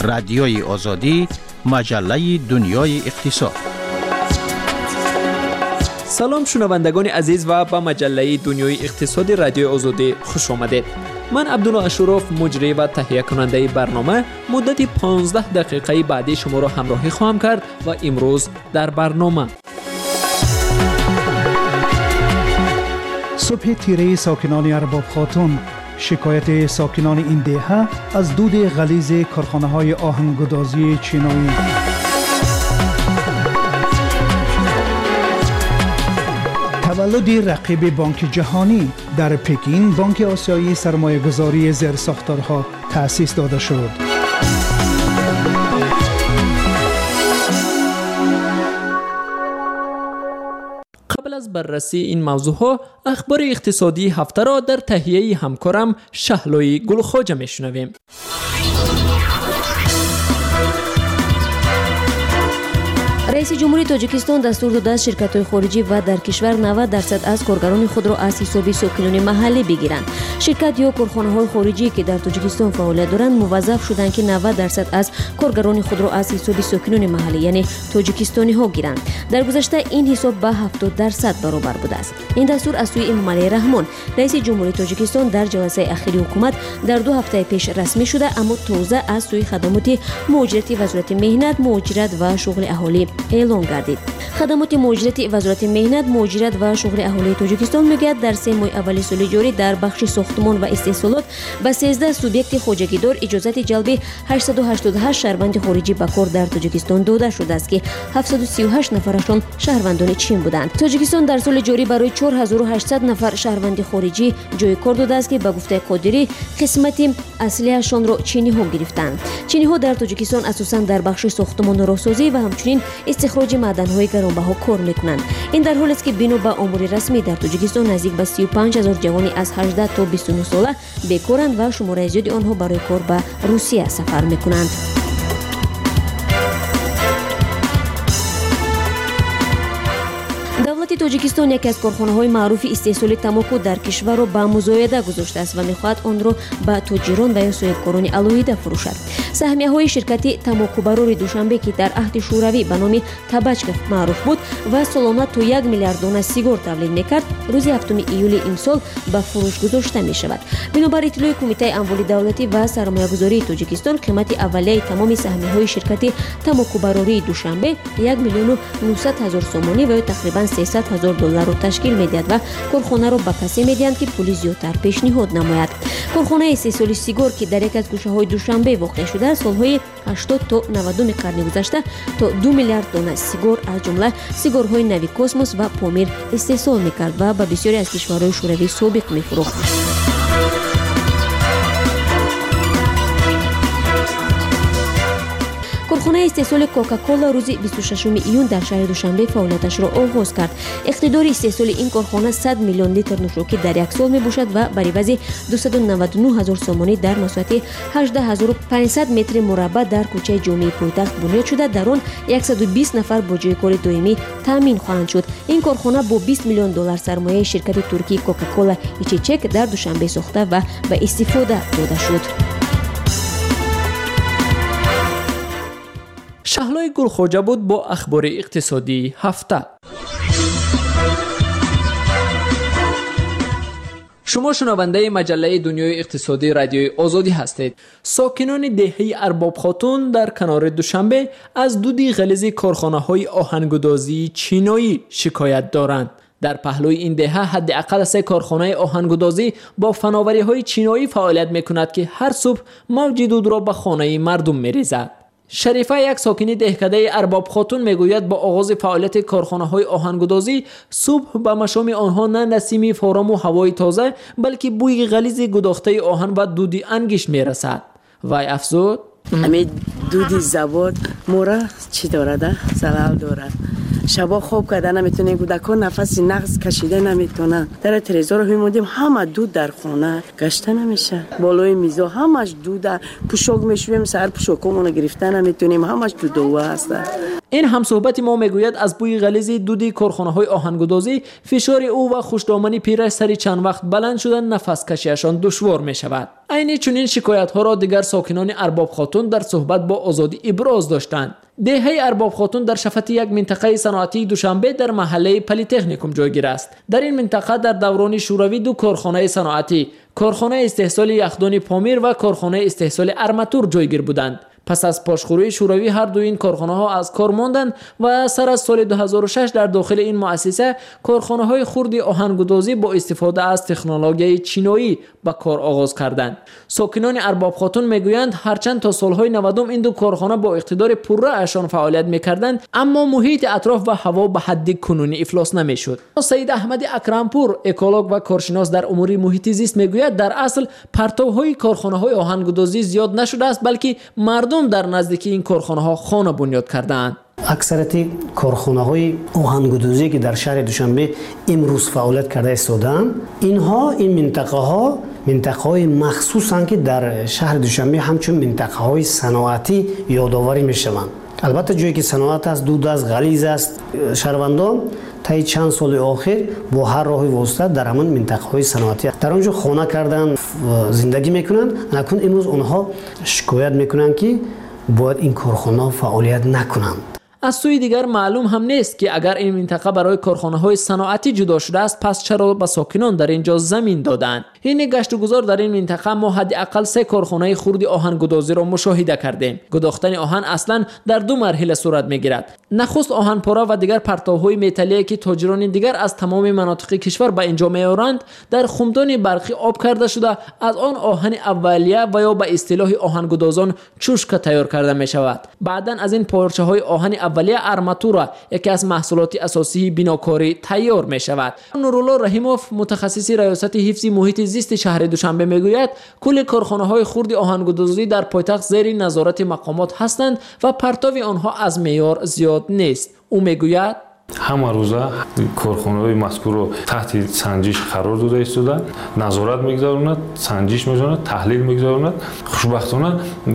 رادیوی آزادی، مجله دنیای اقتصاد. سلام شنوندگان عزیز و به مجله دنیای اقتصادی رادیوی آزادی خوش آمدید. من عبدالله اشرف، مجری و تهیه کننده برنامه، مدت 15 دقیقه بعدی شما را همراهی خواهم کرد و امروز در برنامه صبح تیره ساکنان ارباب خاتون، شکایت ساکنان این دهه از دود غلیظ کارخانه‌های آهنگودازی چینایی. تولد رقیب بانک جهانی. در پکین بانک آسیایی سرمایه‌گذاری زیرساختارها تأسیس داده شد. قبل از بررسی این موضوعها، اخبار اقتصادی هفته را در تهیه همکارم شهلوی گلخواجه میشنویم. رئیس جمهوری تاجیکستان دستور داده است شرکت‌های خارجی و در کشور 90% از کارگران خود را از حساب ساکنان محلی بگیرند. شرکت یا کارخانه‌های خارجی که در تاجیکستان فعالیت دارند موظف شدند که 90% از کارگران خود را از حساب ساکنان محلی یعنی تاجیکستانی‌ها گیرند. در گذشته این حساب به 70% برابر بوده است. این دستور از سوی امام علی رحمان رئیس جمهوری تاجیکستان در جلسه اخیر حکومت در 2 هفته پیش رسمی شده، اما تازه از سوی خدمات مهاجرتی وزارت مهنت، مهاجرت و شغل اهالی اعلام گردید. خدمات مهاجرتی وزارت مهنت، مهاجرت و شغل اهالی تاجیکستان میگوید در 3 ماه اول سال جاری در بخش ساختمان و استحصالات به 13 سوبیکت خواجگیدار اجازت جلب 888 شهروند خارجی به کار در تاجیکستان داده شده است که 738 نفرشان شهروندان چین بودند. تاجیکستان در سال جاری برای 4800 نفر شهروند خارجی جای کار داده است که به گفته قادری قسمت اصلیشان را چینی ها گرفتند. چینی ها در تاجیکستان اساساً در بخش ساختمان و راهسازی و همچنین استخراج معدن‌های گرانبها کار می‌کنند. این در حالی است که بنا به آمار رسمی در تاجیکستان نزدیک به 35000 جوانی از 18 تا 29 ساله بیکارند و شمار زیاد آنها برای کار به روسیه سفر می‌کنند. دولت تاجیکستان یکی از کارخانه‌های معروف استحصال تنباکو در کشور را به مزایده گذاشته است و می‌خواهد آن را به تاجران و یا صاحبکاران علایده فروشد. سهمیه‌های شرکت تنباکوبرار دوشنبه که در عهد شوروی به نام تبچکف معروف بود و سالانه تا 1 میلیارد دانه سیگار تولید می‌کرد، روز 7 ایول امسال به فروش گذاشته می‌شود. بنابر اطلاع کمیته اموال دولتی و سرمایه‌گذاری تاجیکستان، قیمت اولیه تمام سهمیه‌های شرکت تنباکوبراری دوشنبه 1,900,000 سومانی و تقریباً $300,000 را تشکیل می‌دهد و کارخانه را به کسی می‌دهند که پول زیادتر پیشنهاد نماید. کارخانه استحصال سیگار که در یک از گوشه‌های دوشنبه واقع شده سالهای 80 تا 90 قرن گذشته تا 2 میلیارد دانه سیگار از جمله سیگارهای نوی کوسموس و پامیر استحصال می‌کرد و به بسیاری از کشورهای شوروی سابق می‌فروخت. کارخانه استحصال کوکاکولا روز 26 ایون در شهر دوشنبه فعالیتش را آغاز کرد. اقتدار استحصال این کارخانه 100 میلیون لیتر نوشابه در یک سال میباشد و بر عوض 299,000 سومانی در مساحت 18,500 متر مربع در کوچه جامع پایتخت بنیاد شده. در آن 120 نفر با جای کار دائمی تامین خواهند شد. این کارخانه با 20 میلیون دلار سرمایه شرکت ترکی کوکاکولا ایچیچک در دوشنبه ساخته و به استفاده داده شد. شهلوی گلخواجه بود با اخبار اقتصادی هفته. شما شنونده مجله دنیای اقتصادی رادیوی آزادی هستید. ساکنان دهه ارباب خاتون در کنار دوشنبه از دود غلیظ کارخانه‌های آهنگودازی چینایی شکایت دارند. در پهلوی این دهه حداقل 3 کارخانه آهنگودازی با فناوری‌های چینایی فعالیت می‌کند که هر صبح موج دود را به خانه مردم می‌ریزد. شریفه، یک ساکنی دهکده ارباب خاتون، میگوید با آغاز فعالیت کارخانه‌های آهنگودازی صبح به مشام آنها نه نسیم فارام و هوای تازه بلکه بوی غلیظ گداخته آهن و دود انگشت میرسد. وای افزود: همین دودی زباد مورا چی دارد؟ زلال دارد. شبا خواب کرده نمیتونه، کودکان نفس نقص کشیده نمیتونه. در تلویزیون میموندیم همه دود در خونه گشته نمیشه، بالای میزا همش دوده، پوشاک میشویم سر پوشاکمون گرفته نمیتونیم، همش دودوه هست. این همصحبت ما میگوید از بوی غلیظ دودی کارخانه‌های آهنگدازی فشار او و خوشدامنی پیرش سری چند وقت بلند شدن نفس کشیشان دشوار می شود. عین چنین شکایت ها را دیگر ساکنان ارباب خاتون در صحبت با آزادی ابراز داشتند. دهه ارباب خاتون در شفت یک منطقه صنعتی دوشنبه در محله پلی‌تکنیکوم جایگیر است. در این منطقه در دوران شوروی دو کارخانه صنعتی، کارخانه استحصال یخدان پامیر و کارخانه استحصال ارماتور جایگیر بودند. پس از پاشخوری شوروی هر دو این کارخانه ها از کار ماندند و سر از سال 2006 در داخل این مؤسسه کارخانه های خرد آهنگدازی با استفاده از تکنولوژی چینایی به کار آغاز کردند. ساکنان ارباب خاتون میگویند هرچند تا سالهای 90 این دو کارخانه با اقتدار پررأیشان فعالیت میکردند، اما محیط اطراف و هوا به حد کنونی افلاس نمیشد. سید احمد اکرمپور، اکولوگ و کارشناس در امور محیط زیست میگوید در اصل پرتوهای کارخانه های آهنگدازی زیاد نشده است، بلکه مردم در نزدیکی این کارخانه ها خانه بنیاد کردند. اکثریت کارخانه های آهنگدازی که در شهر دوشنبه امروز فعالیت کرده ایستادند، اینها این منطقه های مخصوصن که در شهر دوشنبه همچون منطقه های صنعتی یادآوری میشوند. البته جایی که صنعت است، دود است، غلیظ است، شهروندان تا چند سال آخر با هر راه واسطه در همان منطقه های صنعتی در آنجا خانه کردن زندگی میکنند. نکن امروز آنها شکایت میکنند که باید این کارخانه فعالیت نکنند. از سوی دیگر معلوم هم نیست که اگر این منطقه برای کارخانه‌های صنعتی جدا شده است، پس چرا به ساکنان در اینجا زمین دادند؟ این گشت و گذار در این منطقه ما حداقل 3 کارخانه خرد آهنگدازی را مشاهده کردیم. گداختن آهن اصلا در 2 مرحله صورت میگیرد. نخست آهنپاره و دیگر پرتوهای متالی که تاجران دیگر از تمام مناطق کشور به اینجا میآورند در خمدان برقی آب کرده شده، از آن آهن اولیه و یا به اصطلاح آهنگدازان چوشکه تیار کرده می شود. بعداً از این پارچه های آهن اولیه ارماتور، یکی از محصولات اساسی بناکاری، تیار می شود. نورالله رحیموف، متخصص ریاست حفظ محیط زیست شهر دوشنبه میگوید کل کارخانه های خرد آهنگدازی در پایتخت زیر نظارت مقامات هستند و پرتو آنها از معیار زیاد نیست. او میگوید همه روزه کارخانه‌های مذکور رو تحت سنجش قرار داده ایستادند، نظارت می‌گذارند، سنجش می‌کنند، تحلیل می‌گذارند. خوشبختانه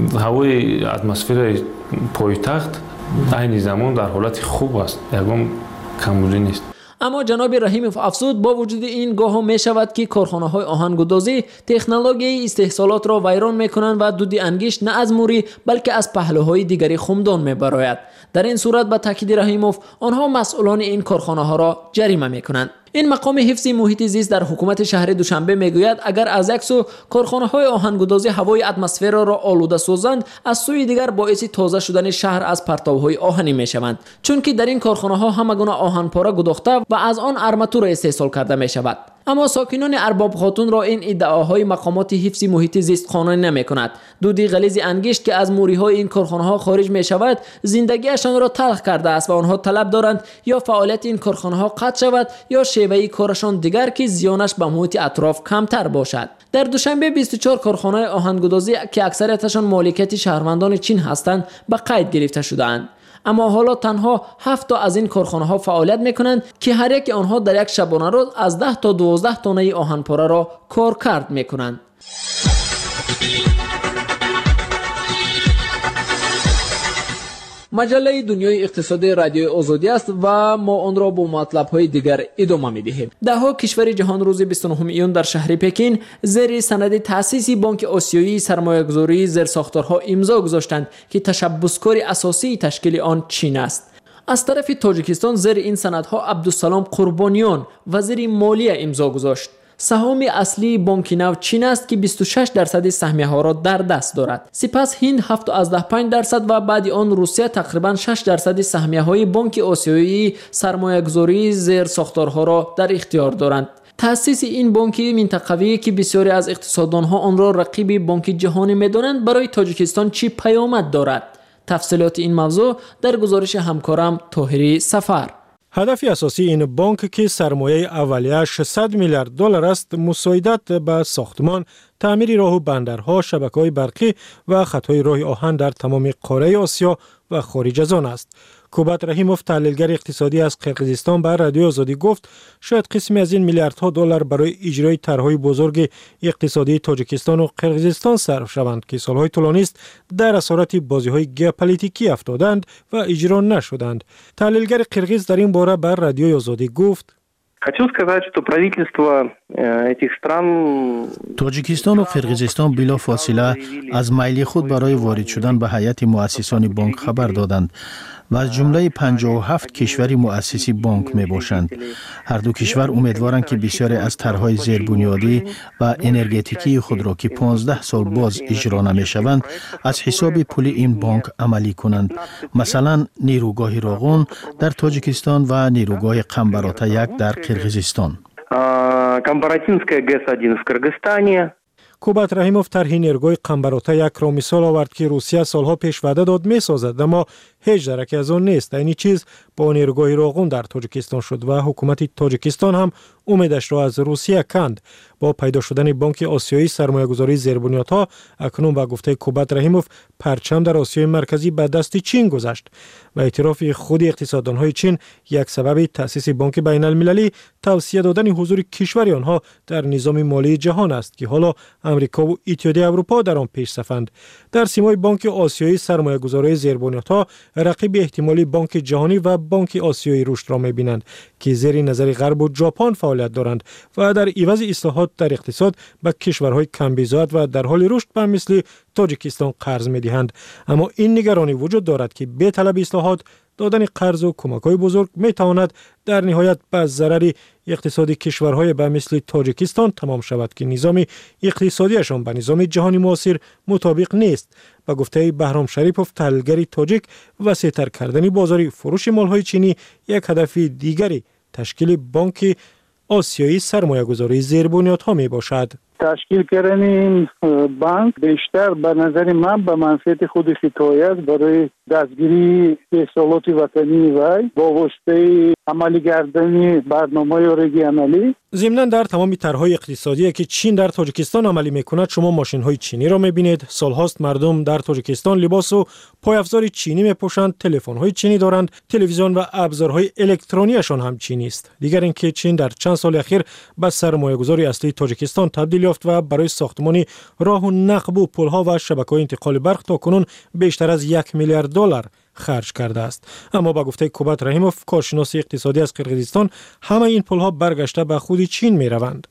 هوای اتمسفر پایتخت عین زمان در حالت خوب است، یکم کمبودی نیست. اما جناب رحیموف افزود با وجود این گاه می شود که کارخانه های آهنگدازی تکنولوژی استحصالات را ویران می کنند و دود انگشت نه از موری بلکه از پهلوهای دیگری خمدان می براید. در این صورت با تاکید رحیموف آنها مسئولان این کارخانه ها را جریمه می کنند. این مقام حفظ محیط زیست در حکومت شهر دوشنبه میگوید اگر از یک سو کارخانه های آهنگدازی هوای اتمسفر را آلوده سازند، از سوی دیگر باعث تازه شدن شهر از پرتوهای آهنی میشوند، چون که در این کارخانه ها همگونه آهنپاره گداخته و از آن ارماتور استحصال کرده می شود. اما ساکنان ارباب خاتون را این ادعاهای مقامات حفظ محیط زیست قانع نمی‌کند. دود غلیظ انگشت که از موری‌های این کارخانه‌ها خارج می‌شود، زندگیشان را تلخ کرده است و آنها طلب دارند یا فعالیت این کارخانه‌ها قطع شود یا شیوه کارشان دیگر که زیانش به محیط اطراف کمتر باشد. در دوشنبه 24 کارخانه آهنگدازی که اکثریتشان مالکیت شهروندان چین هستند به قید گرفته شده‌اند. اما حالا تنها 7 تا از این کارخانه ها فعالیت میکنند که هر یک آنها در یک شبانه روز از 10 تا 12 تانه آهنپاره را کارکرد میکنند. مجله دنیای اقتصادی رادیوی آزادی است و ما آن را با مطلب‌های دیگر ادامه می‌دهیم. ده‌ها کشور جهان روز 29 ایون در شهر پکین زیر سند تأسیس بانک آسیایی سرمایه‌گذاری زیرساختارها امضا گذاشتند که تشبثکار اساسی تشکیل آن چین است. از طرف تاجیکستان زیر این سندها عبدالسلام قربانیان وزیر مالیه امضا گذاشت. سهام اصلی بانک نو چین است که 26% سهمیه ها را در دست دارد. سپس هند 7.5% و بعد آن روسیه تقریبا 6% سهمیه های بانک آسیایی سرمایه‌گذاری زیر ساختارها را در اختیار دارند. تأسیس این بانک منطقوی که بسیاری از اقتصاددانها آن را رقیب بانک جهانی می‌دانند برای تاجیکستان چه پیامد دارد؟ تفصیلات این موضوع در گزارش همکارم طاهری سفر. هدف اساسی این بانک که سرمایه اولیه 600 میلیارد دلار است، مساعدت به ساختمان، تعمیر راه و بندرها، شبکه‌های برقی و خطهای راه آهن در تمام قاره آسیا و خارج از آن است. کوبات رحیموف تحلیلگر اقتصادی از قرقیزستان به رادیو آزادی گفت شاید قسمی از این میلیاردها دلار برای اجرای طرح‌های بزرگ اقتصادی تاجیکستان و قرقیزستان صرف شوند که سالهای طولانی است در اسارت بازی‌های ژئوپلیتیکی افتادند و اجرا نشدند. تحلیلگر قرقیز در این باره به رادیو آزادی گفت Хочу сказать, что правительство этих стран تاجیکستان و قرقیزستان بلا فاصله از میل خود برای وارد شدن به هیئت مؤسسان بانک خبر دادند و از جمله 57 کشوری مؤسسی بانک می باشند. هر دو کشور امیدوارند که بسیاری از طرح‌های زیربنیادی و انرژتیکی خود را که 15 سال باز اجرا نمی شوند از حساب پول این بانک عملی کنند. مثلا نیروگاه راغون در تاجیکستان و نیروگاه قمبراتا 1 در قرقیزستان. Камбаратинская ГЭС-1 в Кыргызстане. کوبات رحیموف طرح نیروگاه قمبراتا 1 را مثال آورد که روسیه سالها پیش وعده داد می‌سازد اما هیچ درکی از آن نیست. این چیز با نیروگاه راغون در تاجیکستان شد و حکومت تاجیکستان هم امیدش را از روسیه کند. با پیدا شدن بانک آسیایی سرمایه‌گذاری زیربنیادها اکنون با گفته کوبات رحیموف پرچم در آسیای مرکزی به دست چین گذشت و اعتراف خود اقتصاددان‌های چین یک سبب تأسیس بانک بین‌المللی توصیه دادن حضور کشور آنها در نظام مالی جهان است که حالا امریکا و اتحادیه اروپا در آن پیش صفند. در سیمای بانک آسیایی سرمایه‌گذاری زیربنیادها رقیب احتمالی بانک جهانی و بانک آسیایی رشد را می‌بینند که زیر نظر غرب و ژاپن فعالیت دارند و در عوض اصلاحات در اقتصاد به کشورهای کم‌بیزاد و در حال رشد به مثل تاجیکستان قرض می‌دهند. اما این نگرانی وجود دارد که به طلب اصلاحات دادن قرض و کمک‌های بزرگ می‌تواند در نهایت به ضرر اقتصادی کشورهای به مثل تاجیکستان تمام شود که نظام اقتصادیشان به نظام جهانی معاصر مطابق نیست. با گفته بهرام شریپوف تحلیلگر تاجیک وسیع‌تر کردن بازار فروش مال‌های چینی یک هدف دیگری تشکیل بانک آسیایی سرمایه‌گذاری زیربنیادها میباشد. تشکیل کردن این بانک بیشتر به نظر من به منفعت خود خطایی است برای دستگیری اصالات وطنی و با واسطه عملی کردن برنامه‌های رژیونالی. ضمناً در تمام طرح‌های اقتصادی که چین در تاجیکستان عملی می‌کند شما ماشین‌های چینی را می‌بینید. سال‌هاست مردم در تاجیکستان لباس و پایافزار چینی می‌پوشند، تلفن‌های چینی دارند، تلویزیون و ابزارهای الکترونیشان هم چینی است. دیگر اینکه چین در چند سال اخیر به سرمایه‌گذاری اصلی تاجیکستان تبدیل یافت و برای ساختمان راه و نقب و پل‌ها و شبکه‌های انتقال برق تاکنون بیشتر از 1 میلیارد دلار خرج کرده است. اما با گفته کوبات رحیموف کارشناس اقتصادی از قرقیزستان همه این پل‌ها برگشته به خود چین می‌روند.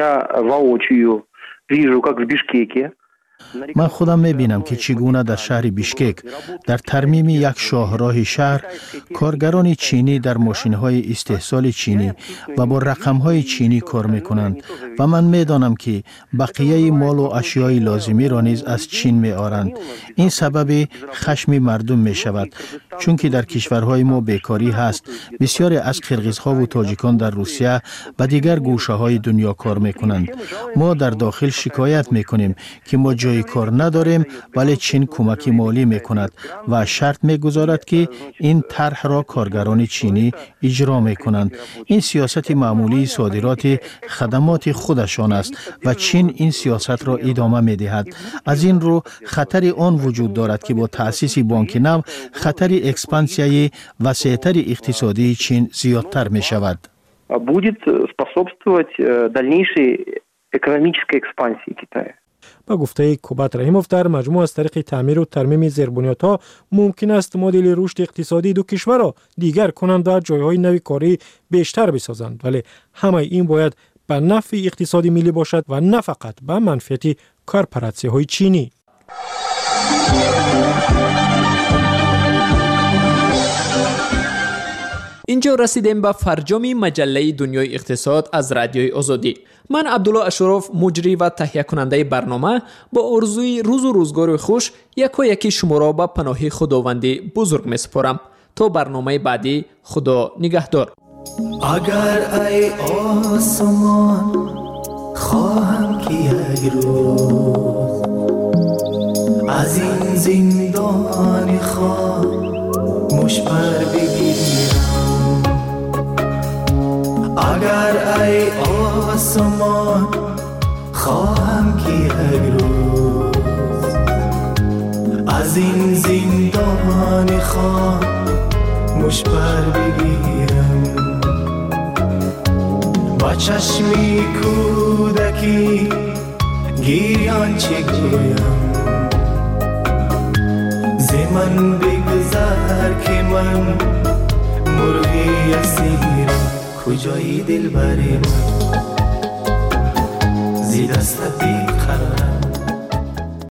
من خودم می‌بینم که چگونه در شهر بیشکک در ترمیم یک شاهراه شهر کارگران چینی در ماشین‌های استحصال چینی و با رقم‌های چینی کار می‌کنند و من می‌دانم که بقیه مال و اشیای لازمی را نیز از چین می‌آورند. این سبب خشم مردم می‌شود چون که در کشورهای ما بیکاری هست. بسیاری از قرقیزها و تاجیکان در روسیه و دیگر گوشه‌های دنیا کار می‌کنند. ما در داخل شکایت می‌کنیم که ما جای کار نداریم ولی چین کمک مالی میکند و شرط میگذارد که این طرح را کارگران چینی اجرا میکنند. این سیاست معمولی صادرات خدمات خودشان است و چین این سیاست را ادامه میدهد. از این رو خطر آن وجود دارد که با تأسیس بانک نو خطر اکسپانسیای وسیع‌تر اقتصادی چین زیادتر میشود. Будет способствовать дальнейшей экономической экспансии Китая. با گفته کوبات رحیموف در مجموع از طریق تعمیر و ترمیم زیربنیادها ممکن است مدل رشد اقتصادی دو کشور را دیگر کنند و جایهای نوی کاری بیشتر بسازند، ولی همه این باید به نفع اقتصادی ملی باشد و نه فقط به منفعت کارپراتسی‌های چینی. اینجا رسیدیم به فرجام مجله دنیای اقتصاد از رادیوی آزادی. من عبدالله اشرف مجری و تهیه کننده برنامه با آرزوی روز و روزگار خوش یکی شما را به پناه خداوند بزرگ می سپارم. تا برنامه بعدی خدا نگهدار. اگر ای آسمان خواهم که یک روز از این زندان خاموش پر بگیرم، اگر ای آسمان خواهم که یک روز از این زندان خاموش مشبر بگیرم با چشمی کودکی گیریان چه گویم زمن بگذر که من مرغی اسیرم کجایی دل بری من زی دست بی قرار